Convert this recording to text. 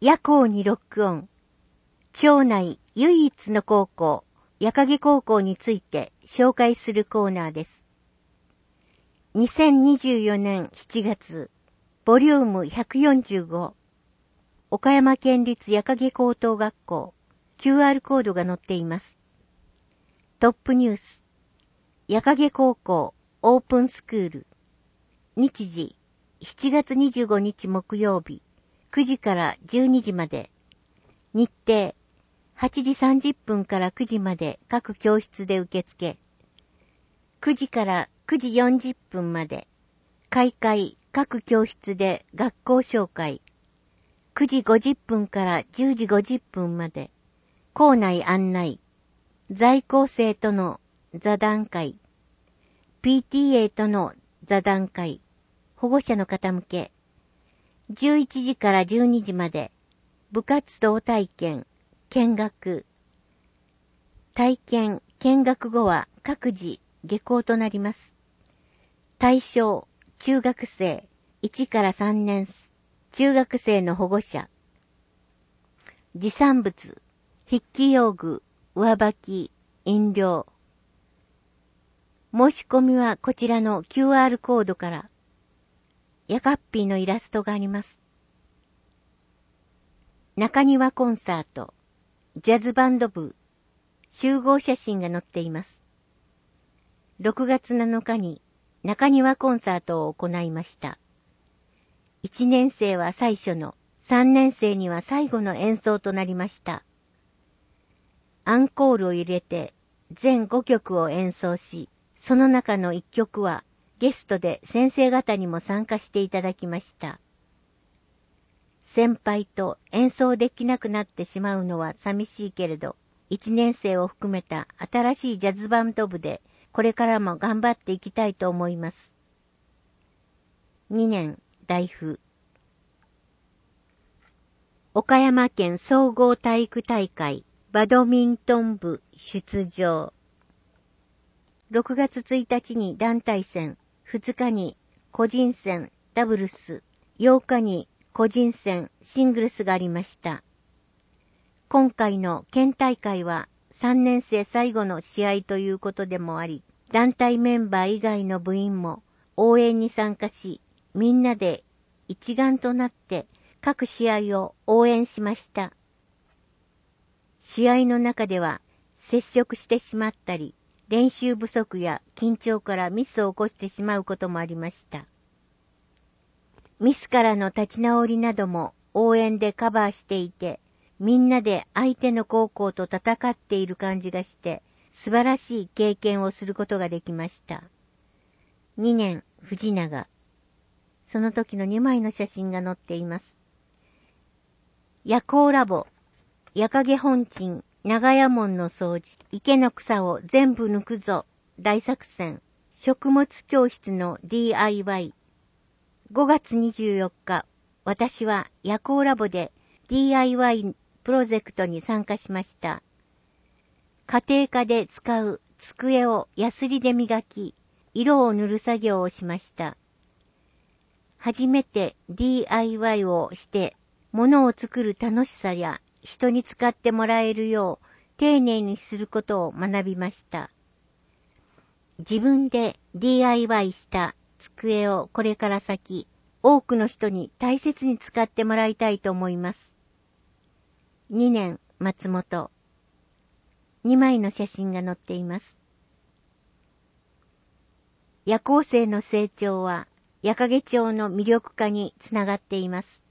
夜行にロックオン。町内唯一の高校、矢影高校について紹介するコーナーです。2024年7月、ボリューム145。岡山県立矢影高等学校、QR コードが載っています。トップニュース。矢影高校オープンスクール。日時、7月25日木曜日、9時から12時まで。日程、8時30分から9時まで各教室で受付。9時から9時40分まで。開会各教室で学校紹介。9時50分から10時50分まで。校内案内。在校生との座談会。PTA との座談会。保護者の方向け。11時から12時まで。部活動体験。見学。体験、見学後は各自下校となります。対象、中学生、1から3年、中学生の保護者。持参物、筆記用具、上履き、飲料。申し込みはこちらの QR コードから。ヤカッピーのイラストがあります。中庭コンサート。ジャズバンド部、集合写真が載っています。6月7日に中庭コンサートを行いました。1年生は最初の、3年生には最後の演奏となりました。アンコールを入れて全5曲を演奏し、その中の1曲はゲストで先生方にも参加していただきました。先輩と演奏できなくなってしまうのは寂しいけれど、1年生を含めた新しいジャズバンド部でこれからも頑張っていきたいと思います。2年大風。岡山県総合体育大会バドミントン部出場。6月1日に団体戦、2日に個人戦ダブルス、8日に個人戦シングルスがありました。今回の県大会は3年生最後の試合ということでもあり、団体メンバー以外の部員も応援に参加し、みんなで一丸となって各試合を応援しました。試合の中では接触してしまったり、練習不足や緊張からミスを起こしてしまうこともありました。ミスからの立ち直りなども応援でカバーしていて、みんなで相手の高校と戦っている感じがして、素晴らしい経験をすることができました。2年、藤永。その時の2枚の写真が載っています。夜行ラボ、矢影本鎮、長屋門の掃除、池の草を全部抜くぞ、大作戦、食物教室の DIY。5月24日、私は夜行ラボで DIY プロジェクトに参加しました。家庭科で使う机をヤスリで磨き、色を塗る作業をしました。初めて DIY をして、物を作る楽しさや人に使ってもらえるよう丁寧にすることを学びました。自分で DIY した机をこれから先、多くの人に大切に使ってもらいたいと思います。2年、松本。2枚の写真が載っています。夜行生の成長は、矢影町の魅力化につながっています。